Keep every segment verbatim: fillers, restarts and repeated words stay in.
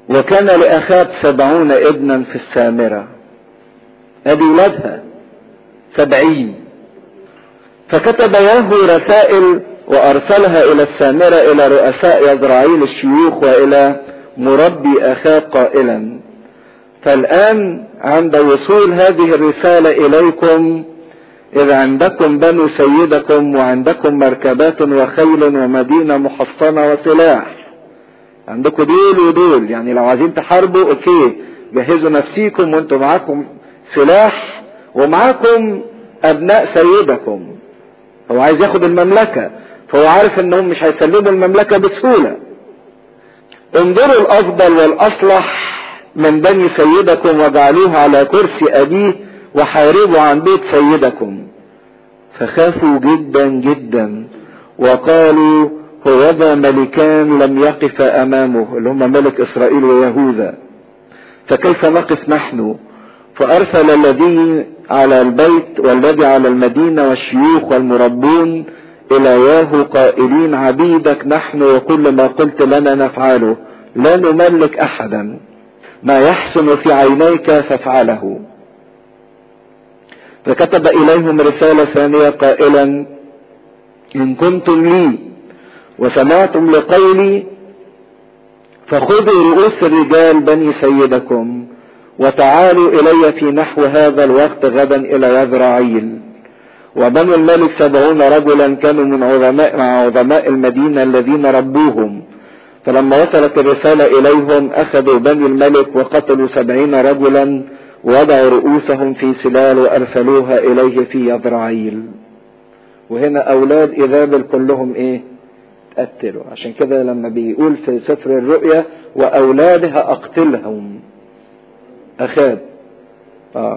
وكان لأخاب سبعون ابنا في السامرة، ادي ولادها سبعين. فكتب ياهو رسائل وارسلها الى السامرة الى رؤساء يزرعيل الشيوخ والى مربي اخاب قائلا: فالان عند وصول هذه الرسالة اليكم اذا عندكم بنو سيدكم وعندكم مركبات وخيل ومدينة محصنة وسلاح، عندكم دول ودول، يعني لو عايزين تحاربوا اوكي جهزوا نفسيكم وانتم معاكم سلاح ومعاكم ابناء سيدكم. هو عايز ياخد المملكة، فهو عارف انهم مش هيسلموا المملكة بسهولة. انظروا الافضل والاصلح من بني سيدكم واجعلوه على كرسي ابيه وحاربوا عن بيت سيدكم. فخافوا جدا جدا وقالوا: هوذا ملكان لم يقف امامه، اللي هم ملك اسرائيل ويهوذا، فكيف نقف نحن؟ فارسل الذي على البيت والذي على المدينة والشيوخ والمربون الى ياهو قائلين: عبيدك نحن وكل ما قلت لنا نفعله، لا نملك احدا، ما يحسن في عينيك فافعله. فكتب اليهم رسالة ثانية قائلا: ان كنتم لي وسمعتم لقولي فخذوا رؤوس الرجال بني سيدكم وتعالوا الي في نحو هذا الوقت غدا الى يزرعيل. وبنو الملك سبعون رجلا كانوا من عظماء مع عظماء المدينة الذين ربوهم. فلما وصلت الرسالة اليهم اخذوا بني الملك وقتلوا سبعين رجلا ووضعوا رؤوسهم في سلال وارسلوها اليه في يزرعيل. وهنا اولاد ايزابل كلهم ايه؟ تقتلوا. عشان كده لما بيقول في سفر الرؤيا: واولادها اقتلهم اخاب. اه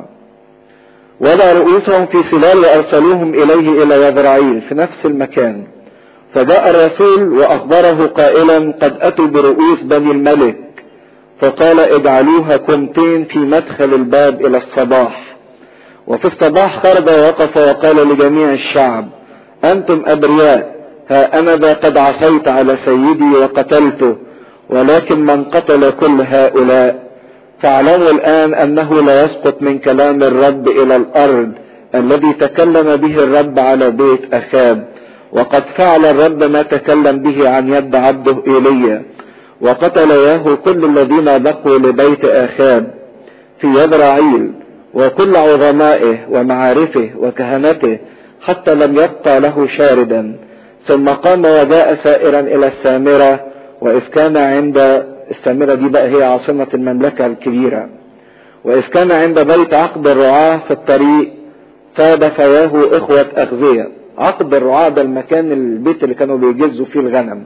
وضع رؤوسهم في سلال وارسلوهم اليه الى يزرعيل في نفس المكان. فجاء الرسول واخبره قائلا: قد اتوا برؤوس بني الملك. فقال: اجعلوها كمتين في مدخل الباب الى الصباح. وفي الصباح خرج ووقف وقال لجميع الشعب: انتم ابرياء، ها انا ذا قد عصيت على سيدي وقتلته، ولكن من قتل كل هؤلاء فاعلموا الان انه لا يسقط من كلام الرب الى الارض الذي تكلم به الرب على بيت اخاب. وقد فعل الرب ما تكلم به عن يد عبده ايليا، وقتل ياهو كل الذين بقوا لبيت اخاب في يزرعيل وكل عظمائه ومعارفه وكهنته حتى لم يبقى له شاردا. ثم قام وجاء سائرا الى السامرة، واذ كان عند السامرة دي بقى هي عاصمة المملكة الكبيرة، واذ كان عند بيت عقد الرعاة في الطريق صادف ياهو اخوة اخزية. عقد الرعاة ده المكان البيت اللي كانوا بيجزوا فيه الغنم.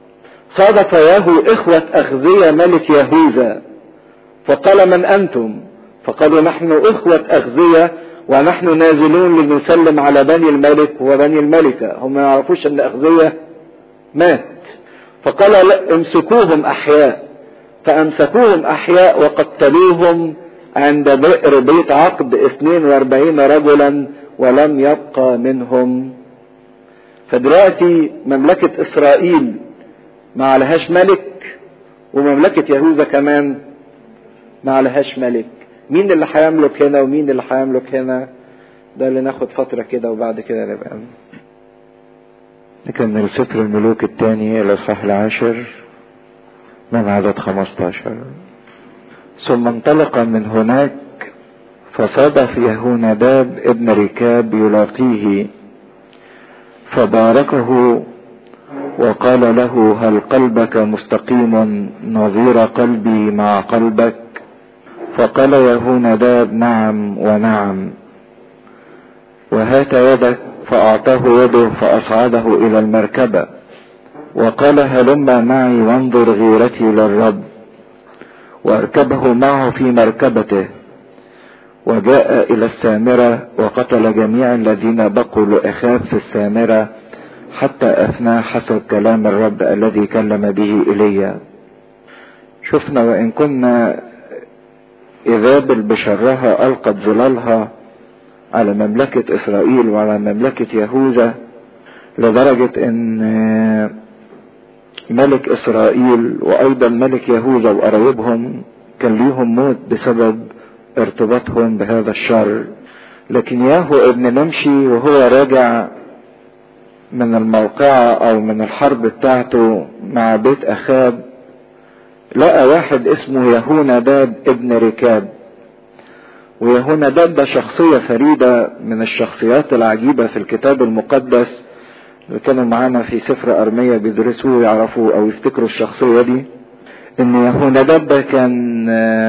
صادف ياهو اخوة اخزية ملك يهوذا، فقال: من انتم؟ فقالوا: نحن اخوة اخزية ونحن نازلون لنسلم على بني الملك وبني الملكة. هم ما يعرفوش ان اخزية مات. فقال: لا، امسكوهم احياء. فامسكوهم احياء وقتلوهم عند بئر بيت عقد اثنين واربعين رجلا ولم يبقى منهم. فدلوقتي مملكة اسرائيل ما عليهاش ملك، ومملكة يهوذا كمان ما عليهاش ملك. مين اللي هيملك هنا ومين اللي هيملك هنا؟ ده اللي ناخد فترة كده وبعد كده نبقى نكمل سفر الملوك الثاني الاصحاح العاشر من عدد خمستاشر. ثم انطلق من هناك فصادف يهوناداب ابن ركاب يلاقيه فباركه وقال له: هل قلبك مستقيم نظير قلبي مع قلبك؟ فقال يهوناداب: نعم ونعم. وهات يدك، فأعطاه يده فأصعده إلى المركبة وقال: هلم معي وانظر غيرتي للرب. واركبه معه في مركبته وجاء إلى السامرة وقتل جميع الذين بقوا لأخاب في السامرة حتى أفناه حسب كلام الرب الذي كلم به إيليا. شفنا وإن كنا إيزابل بشرها ألقت ظلالها على مملكة إسرائيل وعلى مملكة يهوذا، لدرجة إن ملك اسرائيل وايضا ملك يهوذا وقرايبهم كان ليهم موت بسبب ارتباطهم بهذا الشر. لكن ياهو ابن نمشي وهو راجع من الموقعة او من الحرب بتاعته مع بيت اخاب لقى واحد اسمه يهوناداب ابن ركاب. ويهوناداب ده شخصية فريدة من الشخصيات العجيبة في الكتاب المقدس اللي كانوا معانا في سفر ارميا بيدرسوه ويعرفوا او يفتكروا الشخصية دي. ان يهوناداب ده كان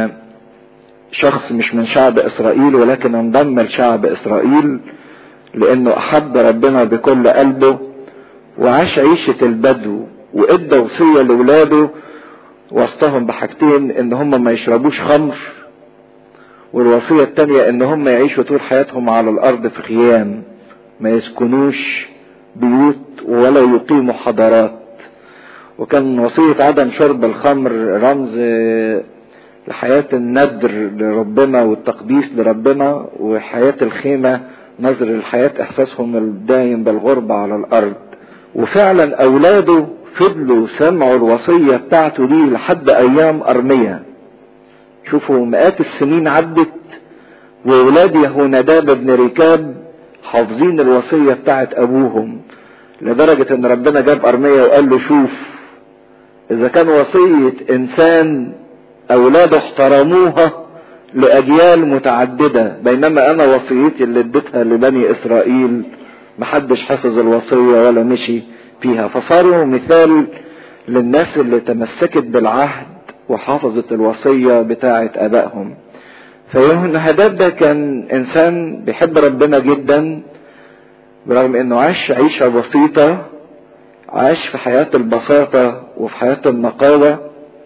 شخص مش من شعب اسرائيل ولكن انضم لشعب اسرائيل لانه احب ربنا بكل قلبه وعاش عيشة البدو وادى وصية لاولاده وصتهم بحاجتين ان هم ما يشربوش خمر والوصية التانية ان هم يعيشوا طول حياتهم على الارض في خيام ما يسكنوش بيوت ولا يقيموا حضارات. وكان وصية عدم شرب الخمر رمز لحياة الندر لربنا والتقديس لربنا وحياة الخيمة نظر للحياة احساسهم الدايم بالغربة على الارض. وفعلا اولاده فضلوا سمعوا الوصية بتاعته دي لحد ايام ارميا. شوفوا مئات السنين عدت واولاد يهوناداب بن ركاب حافظين الوصية بتاعت ابوهم لدرجة ان ربنا جاب ارميا وقال له شوف اذا كان وصية انسان اولاده احترموها لاجيال متعددة بينما انا وصيتي اللي اديتها لبني اسرائيل محدش حفظ الوصية ولا مشي فيها. فصاروا مثال للناس اللي تمسكت بالعهد وحافظت الوصية بتاعت ابائهم. فيهوناداب ده كان انسان بيحب ربنا جدا برغم انه عاش عيشة بسيطة عاش في حياة البساطة وفي حياة النقاوة.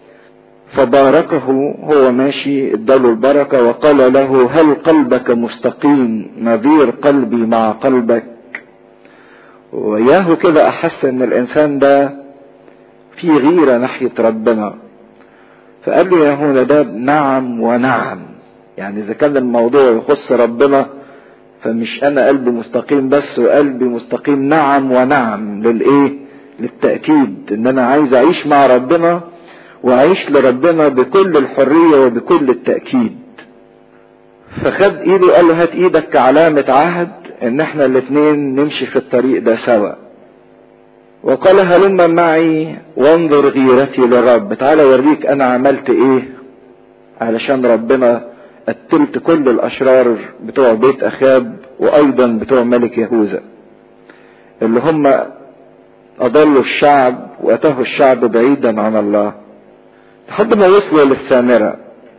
فباركه هو ماشي اداله البركة وقال له هل قلبك مستقيم نظير قلبي مع قلبك. وياهو كده احس ان الانسان ده في غيرة ناحية ربنا فقال له يهوناداب نعم ونعم. يعني اذا كان الموضوع يخص ربنا فمش انا قلبي مستقيم بس وقلبي مستقيم نعم ونعم للايه للتأكيد ان انا عايز اعيش مع ربنا واعيش لربنا بكل الحرية وبكل التأكيد. فخد ايده وقال له هات ايدك كعلامة عهد ان احنا الاثنين نمشي في الطريق ده سوا. وقال هلم معي وانظر غيرتي للرب. تعالى اوريك انا عملت ايه علشان ربنا قتلت كل الاشرار بتوع بيت اخاب وايضا بتوع ملك يهوذا اللي هم اضلوا الشعب واتاهوا الشعب بعيدا عن الله لحد ما وصلوا للسامرة.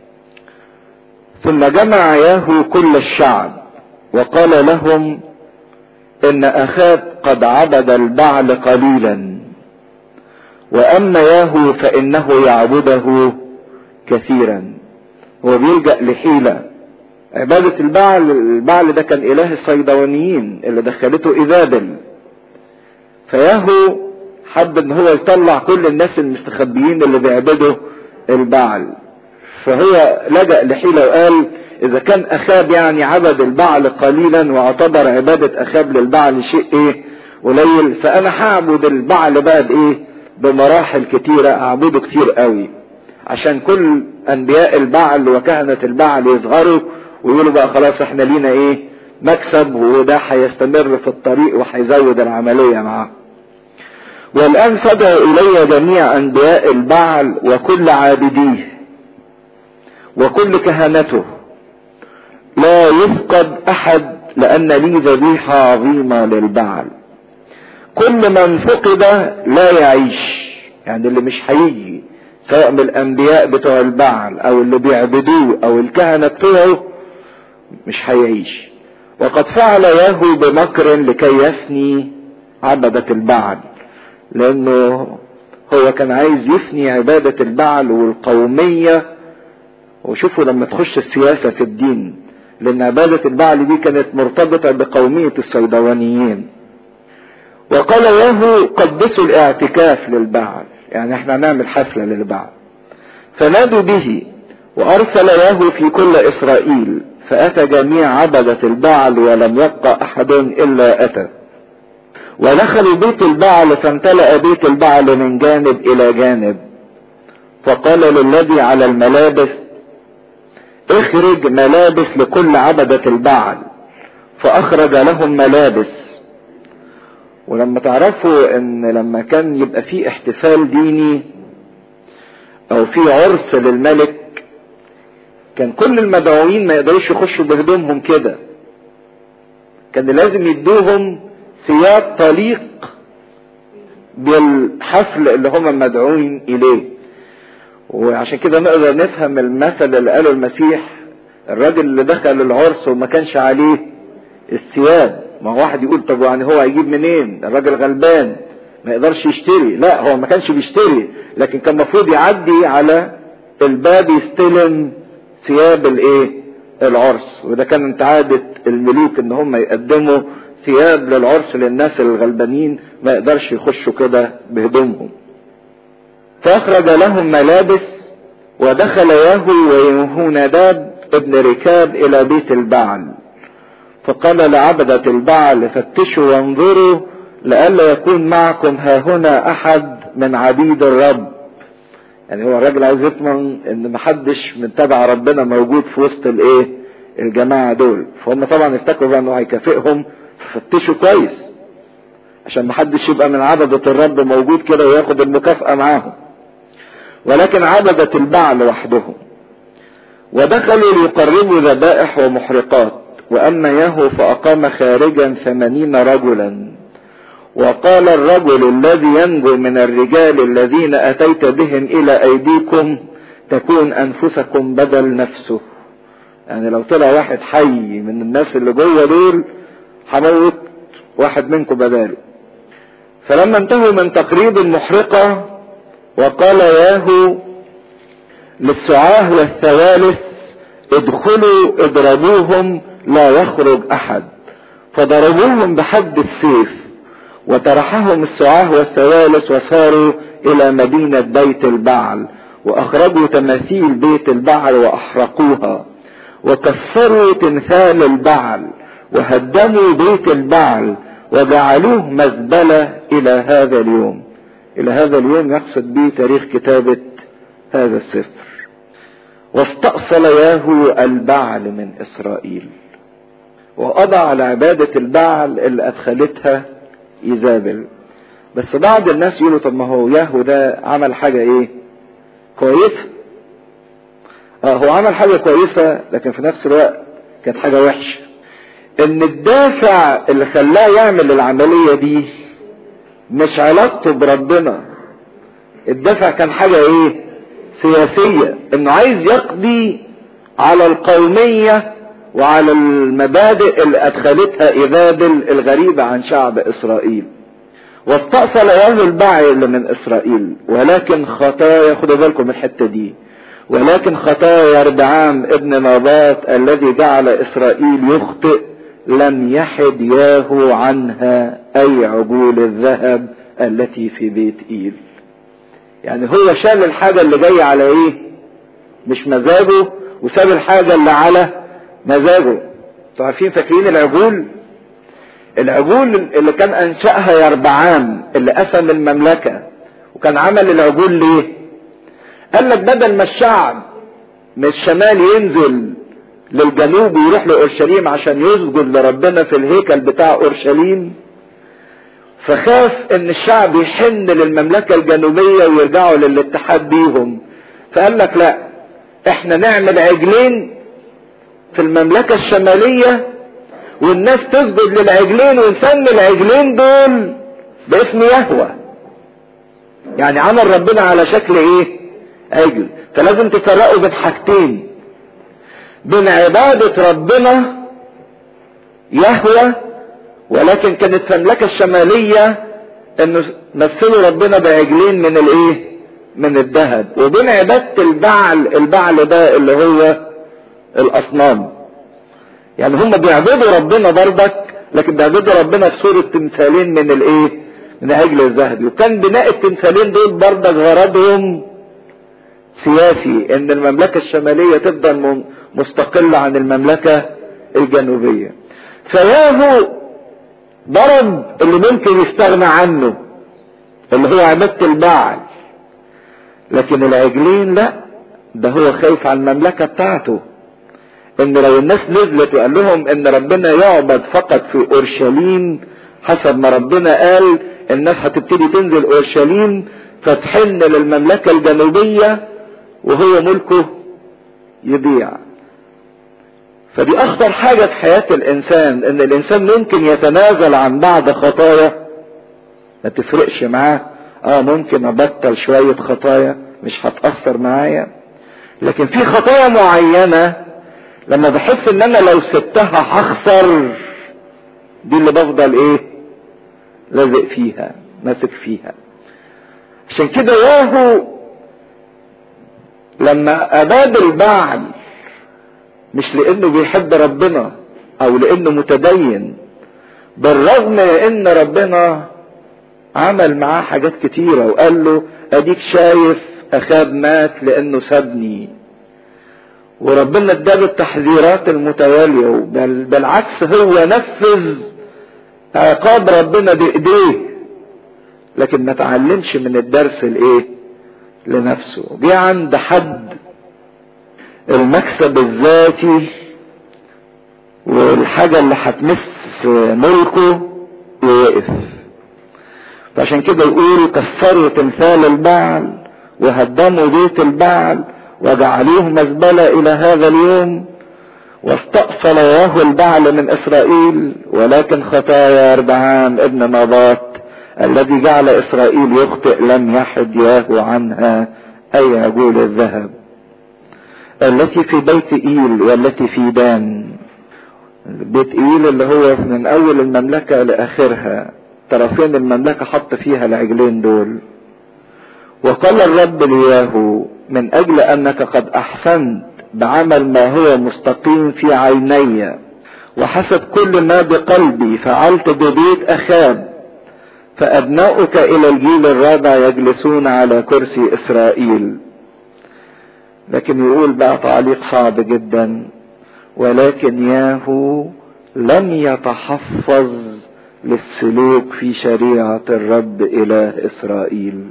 ثم جمع ياهو كل الشعب وقال لهم ان اخاب قد عبد البعل قليلا واما ياهو فانه يعبده كثيرا. هو بيلجأ لحيلة عبادة البعل. البعل ده كان اله الصيدوانيين اللي دخلته ايزابل. فياهو حب ان هو يطلع كل الناس المستخبيين اللي بيعبدوا البعل فهو لجأ لحيلة وقال اذا كان اخاب يعني عبد البعل قليلا واعتبر عبادة اخاب للبعل شيء ايه قليل فانا هعبد البعل بقى بايه بمراحل كتيرة اعبده كتير قوي عشان كل انبياء البعل وكهنة البعل يظهروا ويقولوا بقى خلاص احنا لينا ايه مكسب وده هيستمر في الطريق وهيزود العملية معاه. والان فدعوا الي جميع انبياء البعل وكل عابديه وكل كهنته لا يفقد احد لان لي ذبيحة عظيمة للبعل. كل من فقد لا يعيش يعني اللي مش هيجي سواء من الانبياء بتوع البعل او اللي بيعبدوه او الكهنة بتوعه مش هيعيش. وقد فعل ياهو بمكر لكي يفني عبدة البعل لانه هو كان عايز يفني عبادة البعل والقومية. وشوفوا لما تخش السياسة في الدين لان عبادة البعل دي كانت مرتبطة بقومية الصيدوانيين. وقال ياهو قدسوا الاعتكاف للبعل يعني احنا نعمل حفلة للبعل. فنادوا به وارسل ياهو في كل اسرائيل فاتى جميع عبدة البعل ولم يبقى احد الا اتى. ودخلوا بيت البعل فامتلأ بيت البعل من جانب الى جانب. فقال للذي على الملابس اخرج ملابس لكل عبدة البعل، فاخرج لهم ملابس. ولما تعرفوا ان لما كان يبقى في احتفال ديني او في عرس للملك، كان كل المدعوين ما يقدروش يخشوا بهدومهم كده، كان لازم يدوهم ثياب تليق بالحفل اللي هم مدعوين اليه. وعشان كده نقدر نفهم المثل اللي قاله المسيح، الراجل اللي دخل العرس وما كانش عليه الثياب. ما هو واحد يقول طب يعني هو هيجيب منين؟ الراجل غلبان ما يقدرش يشتري. لا، هو ما كانش بيشتري، لكن كان المفروض يعدي على الباب يستلم ثياب الايه؟ العرس. وده كانت عادة الملوك ان هم يقدموا ثياب للعرس للناس الغلبانين، ما يقدرش يخشوا كده بهدومهم. فاخرج لهم ملابس، ودخل ياهو ويهوناداب ابن ركاب الى بيت البعل، فقال لعبدة البعل فتشوا وانظروا لئلا يكون معكم هاهنا احد من عبيد الرب. يعني هو الراجل عايز يطمن ان محدش من تبع ربنا موجود في وسط الايه؟ الجماعة دول. فهم طبعا افتكروا بقى انه هيكافئهم، ففتشوا كويس عشان محدش يبقى من عبدة الرب موجود كده وياخد المكافأة معاهم. ولكن عبدة البعل وحدهم. ودخلوا ليقربوا ذبائح ومحرقات. واما ياهو فاقام خارجا ثمانين رجلا، وقال الرجل الذي ينجو من الرجال الذين اتيت بهم الى ايديكم تكون انفسكم بدل نفسه. يعني لو طلع واحد حي من الناس اللي جوه دول هموت واحد منكم بداله. فلما انتهوا من تقريب المحرقة وقال ياهو للسعاه والثوالث ادخلوا اضربوهم لا يخرج احد. فضربوهم بحد السيف، وترحهم السعاه والثوالث وساروا الى مدينة بيت البعل، واخرجوا تماثيل بيت البعل واحرقوها، وكسروا تمثال البعل، وهدموا بيت البعل، وجعلوه مزبلة الى هذا اليوم. الى هذا اليوم يقصد به تاريخ كتابة هذا السفر. واستأصل ياهو البعل من اسرائيل، وقضى على عبادة البعل اللي ادخلتها ايزابل. بس بعض الناس يقولوا طب ما هو ياهو ده عمل حاجة ايه كويسة. اه هو عمل حاجة كويسة، لكن في نفس الوقت كانت حاجة وحشة. ان الدافع اللي خلاه يعمل العملية دي مش علاقته بربنا، الدافع كان حاجة ايه سياسية، انه عايز يقضي على القومية وعلى المبادئ اللي ادخلتها ايزابل الغريبة عن شعب اسرائيل. واستأصل ياهو البعل من اسرائيل، ولكن خطايا، خدوا بالكم الحتة دي، ولكن خطايا يربعام ابن نباط الذي جعل اسرائيل يخطئ لم يحد ياهو عنها، اي عجول الذهب التي في بيت ايل. يعني هو شال الحاجة اللي جاية على ايه مش مزاجه، وساب الحاجة اللي على مزاجه. انتوا عارفين فاكرين العجول العجول اللي كان انشأها يربعام اللي قسم المملكة، وكان عمل العجول ليه؟ قال لك بدل ما الشعب من الشمال ينزل للجنوب ويروح لأورشليم عشان يسجد لربنا في الهيكل بتاع أورشليم، فخاف ان الشعب يحن للمملكة الجنوبية ويرجعوا للاتحاد بيهم. فقال لك لا، احنا نعمل عجلين في المملكة الشمالية والناس تسجد للعجلين، ونسمي العجلين دول باسم يهوه. يعني عمل ربنا على شكل ايه عجل. فلازم تفرقوا بين حاجتين، بين عبادة ربنا يهوه، ولكن كانت في المملكة الشمالية انه مثلوا ربنا بعجلين من الايه من الذهب، وبين عبادة البعل، البعل ده اللي هو الاصنام. يعني هم بيعبدوا ربنا برضك، لكن بيعبدوا ربنا في صورة تمثالين من الايه من عجل الذهب. وكان بناء التمثالين دول برضك غرضهم سياسي، ان المملكة الشمالية تفضل مستقلة عن المملكة الجنوبية. فياهو ضرب اللي ممكن يستغنى عنه اللي هو عبادة البعل، لكن العجلين لا، ده هو خايف على المملكة بتاعته. ان لو الناس نزلت وقال لهم ان ربنا يعبد فقط في اورشليم حسب ما ربنا قال، الناس هتبتدي تنزل اورشليم فتحن للمملكة الجنوبية وهو ملكه يضيع. فدي اخطر حاجة في حياة الانسان، ان الانسان ممكن يتنازل عن بعض خطايا ما تفرقش معاه. اه ممكن ابطل شوية خطايا مش هتأثر معايا، لكن في خطايا معينة لما بحس ان انا لو سبتها هخسر، دي اللي بفضل ايه لازق فيها ماسك فيها. عشان كده ياهو لما اباد البعل مش لانه بيحب ربنا او لانه متدين، بالرغم ان ربنا عمل معاه حاجات كتيرة وقال له اديك شايف اخاب مات لانه سابني، وربنا اداله التحذيرات المتوالية، بل بالعكس هو نفذ عقاب ربنا بايديه، لكن ما تعلمش من الدرس الايه لنفسه. جه عند حد المكسب الذاتي والحاجة اللي هتمس ملكه ووقف. فعشان كده يقول كسروا تمثال البعل وهدموا بيت البعل وجعلوه مزبلة الى هذا اليوم، واستأصل ياهو البعل من اسرائيل، ولكن خطايا يربعام ابن نباط الذي جعل اسرائيل يخطئ لم يحد ياهو عنها، اي عجول الذهب التي في بيت ايل والتي في دان. بيت ايل اللي هو من اول المملكة لاخرها، طرفين المملكة حط فيها العجلين دول. وقال الرب لياهو من اجل انك قد احسنت بعمل ما هو مستقيم في عيني وحسب كل ما بقلبي فعلت ببيت اخاب، فابناؤك الى الجيل الرابع يجلسون على كرسي اسرائيل. لكن يقول بقى تعليق صعب جدا، ولكن ياهو لم يتحفظ للسلوك في شريعة الرب اله اسرائيل.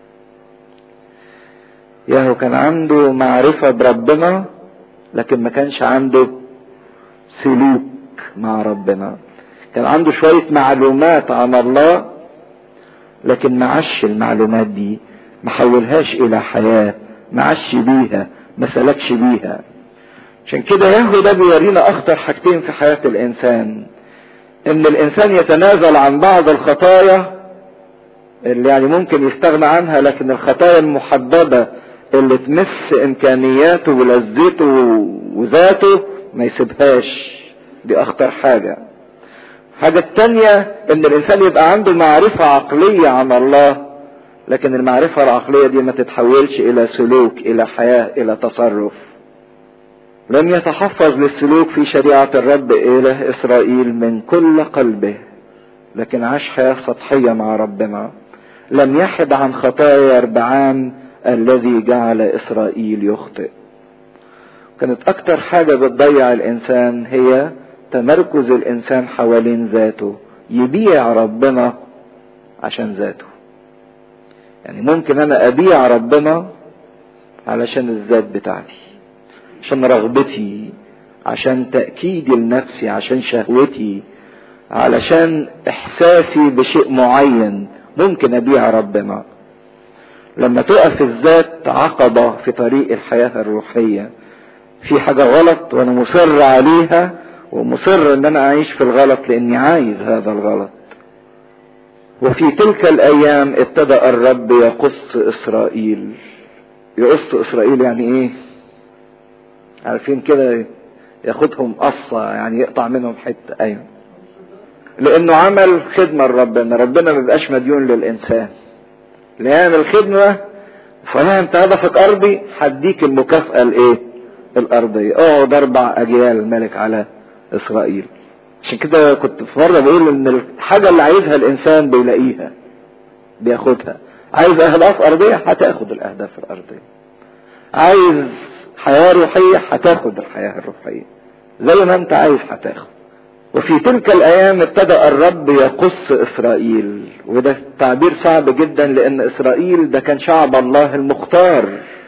ياهو كان عنده معرفة بربنا لكن ما كانش عنده سلوك مع ربنا. كان عنده شوية معلومات عن الله لكن ما عاش المعلومات دي، ما حولهاش الى حياة، ما عاش بيها، ما سلكش بيها. عشان كده ياهو ده بيورينا اخطر حاجتين في حياة الانسان، ان الانسان يتنازل عن بعض الخطايا اللي يعني ممكن يستغنى عنها، لكن الخطايا المحددة اللي تمس امكانياته ولذته وذاته ما يسيبهاش. دي اخطر حاجة. حاجة التانية ان الانسان يبقى عنده معرفة عقلية عن الله، لكن المعرفة العقلية دي ما تتحولش الى سلوك، الى حياة، الى تصرف. لم يتحفظ للسلوك في شريعة الرب اله اسرائيل من كل قلبه، لكن عاش حياة سطحية مع ربنا. لم يحد عن خطايا يربعام الذي جعل اسرائيل يخطئ. كانت اكتر حاجة بتضيع الانسان هي تمركز الانسان حوالين ذاته، يبيع ربنا عشان ذاته. يعني ممكن انا ابيع ربنا علشان الذات بتاعتي، عشان رغبتي، عشان تأكيدي لنفسي، عشان شهوتي، علشان احساسي بشيء معين، ممكن ابيع ربنا. لما تقف الذات عقبة في طريق الحياة الروحية، في حاجة غلط وانا مصر عليها ومصر ان انا اعيش في الغلط لاني عايز هذا الغلط. وفي تلك الايام ابتدأ الرب يقص اسرائيل. يقص اسرائيل يعني ايه؟ عارفين كده، ياخدهم قصة، يعني يقطع منهم حتة. ايوه، لانه عمل خدمة لربنا. ربنا ما بيبقاش مديون للانسان، ليعمل خدمة. فانا انت هدفك ارضي، هديك المكافأة الايه الارضية. اقعد اربع اجيال ملك على اسرائيل. عشان كده كنت في مرة بقول ان الحاجة اللي عايزها الانسان بيلاقيها بياخدها. عايز اهداف ارضية هتاخد الاهداف الارضية، عايز حياة روحية هتاخد الحياة الروحية، زي ما انت عايز هتاخد. وفي تلك الايام ابتدأ الرب يقص اسرائيل، وده تعبير صعب جدا لان اسرائيل ده كان شعب الله المختار.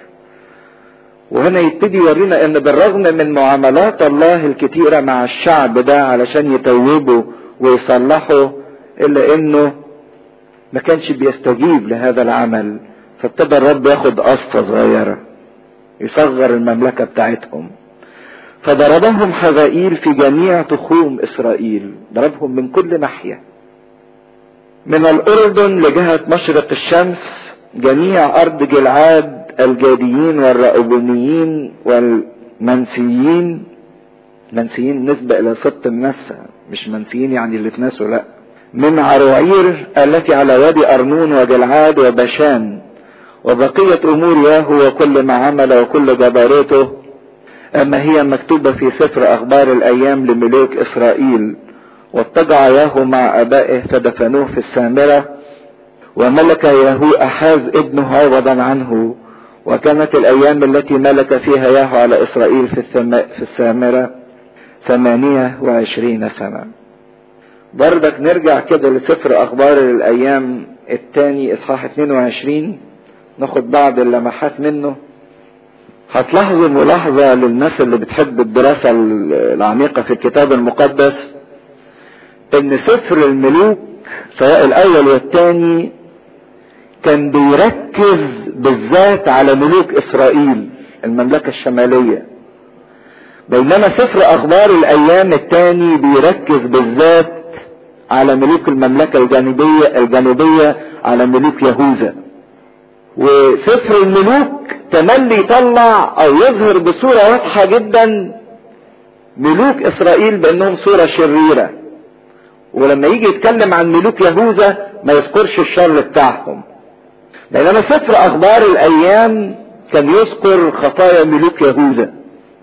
وهنا يبتدي يورينا ان بالرغم من معاملات الله الكتيرة مع الشعب ده علشان يتوبوا ويصلحوا، الا انه ما كانش بيستجيب لهذا العمل. فابتدى الرب ياخد قصة صغيرة يصغر المملكة بتاعتهم. فضربهم حزائيل في جميع تخوم اسرائيل، ضربهم من كل ناحية، من الاردن لجهة مشرق الشمس، جميع ارض جلعاد، الجاديين والرأوبنيين والمنسيين. منسيين نسبة الى سبط النسى، مش منسيين يعني اللي اتناسوا، لا، من عروعير التي على وادي ارنون وجلعاد وبشان، وبقية امور ياهو وكل ما عمل وكل جبروته، اما هي مكتوبة في سفر اخبار الايام لملوك اسرائيل. واتجع ياهو مع ابائه فدفنوه في السامرة، وملك ياهو احاز ابنه عوضا عنه. وكانت الايام التي ملك فيها ياهو على اسرائيل في, في السامرة ثمانية وعشرين سنة. بردك نرجع كده لسفر اخبار الايام الثاني اصحاح اتنين وعشرين، ناخد بعض اللمحات منه. هتلاحظوا ملاحظة للناس اللي بتحب الدراسة العميقة في الكتاب المقدس، ان سفر الملوك سواء الاول والثاني كان بيركز بالذات على ملوك اسرائيل المملكة الشمالية، بينما سفر اخبار الايام الثاني بيركز بالذات على ملوك المملكة الجنوبية الجنوبية على ملوك يهوذا. وسفر الملوك تملي يطلع او يظهر بصورة واضحة جدا ملوك اسرائيل بانهم صورة شريرة، ولما يجي يتكلم عن ملوك يهوذا ما يذكرش الشر بتاعهم. بينما سفر اخبار الايام كان يذكر خطايا ملوك يهوذا،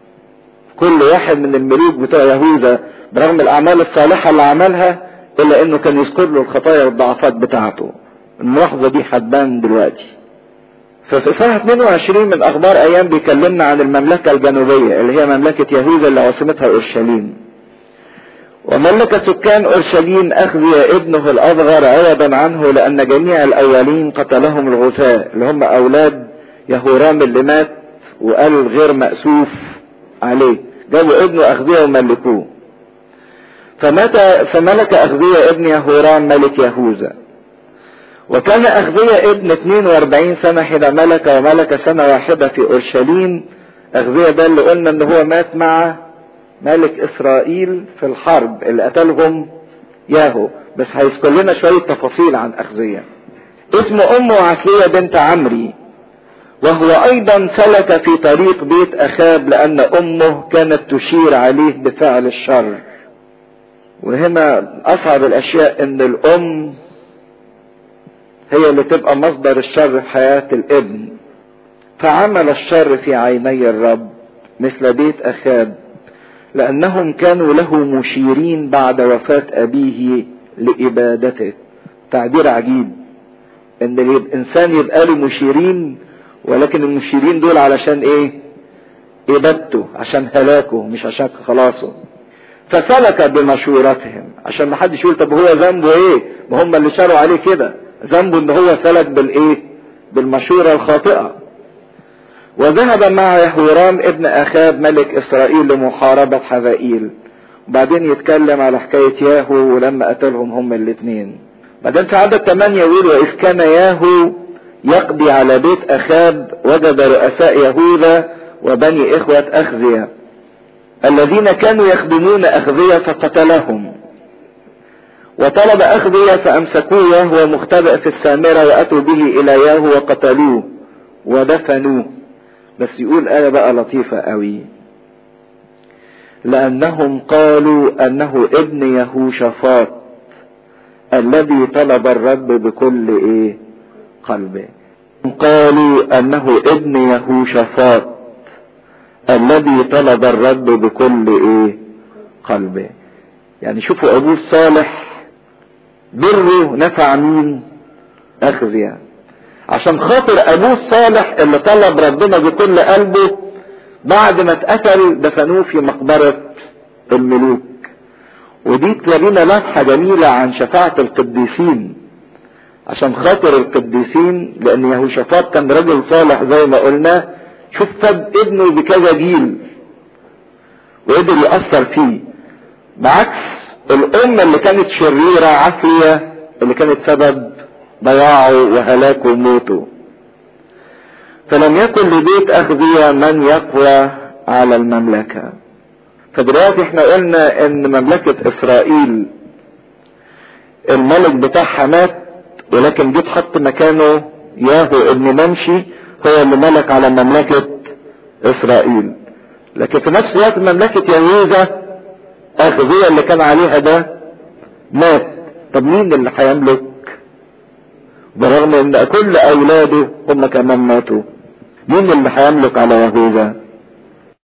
كل واحد من الملوك بتوع يهوذا برغم الاعمال الصالحة اللي عملها الا انه كان يذكر له الخطايا والضعفات بتاعته. الملاحظة دي هتبان دلوقتي. ففي صفحة اتنين وعشرين من اخبار ايام بيكلمنا عن المملكة الجنوبية اللي هي مملكة يهوذا اللي عاصمتها اورشليم. وملك سكان اورشليم اخذي ابنه الاصغر عوضا عنه، لان جميع الاولين قتلهم الغثاء اللي هم اولاد يهورام اللي مات وقال غير مأسوف عليه، جابوا ابنه اخذيه وملكوه. فمات فملك اخذيه ابن يهورام ملك يهوذا. وكان اخذيه ابن اتنين واربعين سنة حين ملك، وملك سنة واحدة في اورشليم. اخذيه ده اللي قلنا ان هو مات مع ملك اسرائيل في الحرب اللي قتلهم ياهو، بس هيذكر لنا شوية تفاصيل عن اخذيه. اسم امه عثلية بنت عمري، وهو ايضا سلك في طريق بيت اخاب لان امه كانت تشير عليه بفعل الشر. وهنا اصعب الاشياء ان الام هي اللي تبقى مصدر الشر في حياة الابن. فعمل الشر في عيني الرب مثل بيت اخاب، لانهم كانوا له مشيرين بعد وفاة ابيه لابادته. تعبير عجيب ان الانسان يبقى له مشيرين، ولكن المشيرين دول علشان ايه؟ ابادته، عشان هلاكه مش عشان خلاصه. فسلك بمشورتهم، عشان ما حدش يقول طب هو ذنبه ايه؟ ما هم اللي شاروا عليه كده، ذنبه ان هو سلك بالايه؟ بالمشورة الخاطئة. وذهب مع يهورام ابن اخاب ملك اسرائيل لمحاربة حزائيل. وبعدين يتكلم على حكاية ياهو ولما قتلهم هم الاثنين. بعدين في عدد ثمانية يقول واذ كان ياهو يقضي على بيت اخاب وجد رؤساء يهوذا وبني اخوة اخزية الذين كانوا يخدمون اخزية فقتلهم. وطلب اخزية فامسكوه وهو مختبئ في السامرة واتوا به الى ياهو وقتلوه ودفنوه. بس يقول آية بقى لطيفة قوي، لانهم قالوا انه ابن يهوشافاط الذي طلب الرب بكل ايه؟ قلبه. قالوا انه ابن يهوشافاط الذي طلب الرب بكل ايه؟ قلبه. يعني شوفوا ابوه الصالح بره نفع مين؟ اخزيا. عشان خاطر ابوه الصالح اللي طلب ربنا بكل قلبه بعد ما اتقتل دفنوه في مقبرة الملوك. ودي تورينا لمحة جميلة عن شفاعة القديسين، عشان خاطر القديسين، لان يهوشافاط كان رجل صالح زي ما قلنا. شوف فد ابنه بكذا جيل وقدر يأثر فيه، بعكس الأمة اللي كانت شريرة عافية اللي كانت سبب ضياعه وهلاكه وموته. فلم يكن لبيت أخذية من يقوى على المملكة. فدلوقتي احنا قلنا ان مملكة اسرائيل الملك بتاعها مات، ولكن جه اتحط مكانه ياهو ابن منشي هو اللي ملك على مملكة اسرائيل. لكن في نفس الوقت مملكة يهوذا أخذية اللي كان عليها ده مات. طب مين اللي هيملك برغم ان كل اولاده هم كمان ماتوا؟ مين اللي هيملك على يهوذا؟